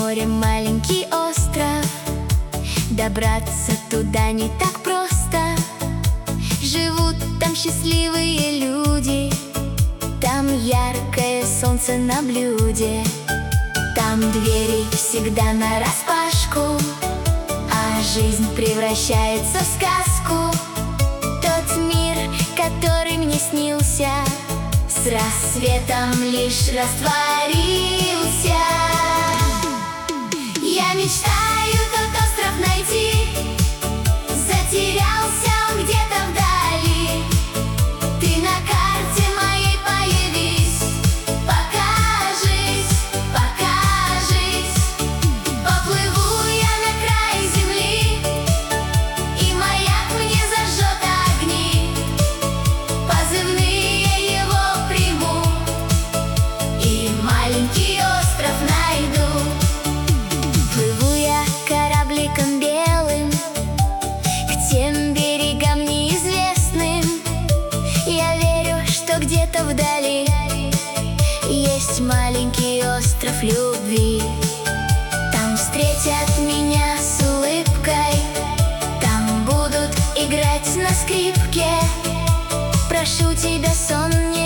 морем маленький остров. Добраться туда не так просто. Живут там счастливые люди, там яркое солнце на блюде. Там двери всегда нараспашку, а жизнь превращается в сказку. Тот мир, который мне снился, с рассветом лишь растворился. Я мечтаю тот остров найти, затерялся он где-то вдали. Ты на карте моей появись, покажись, покажись. Поплыву я на край земли, и маяк мне зажжет огни. Позывные его приму, и маленький остров найду. Плыву я корабликом белым к тем берегам неизвестным. Я верю, что где-то вдали есть маленький остров любви. Там встретят меня с улыбкой, там будут играть на скрипке. Прошу тебя, сон, не